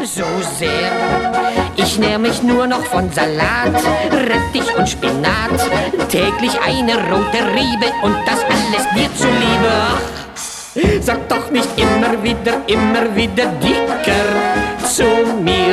so sehr. Ich nähr mich nur noch von Salat, Rettich und Spinat, täglich eine rote Riebe und das alles dir zuliebe. Ach, sag doch nicht immer wieder dicker zu mir.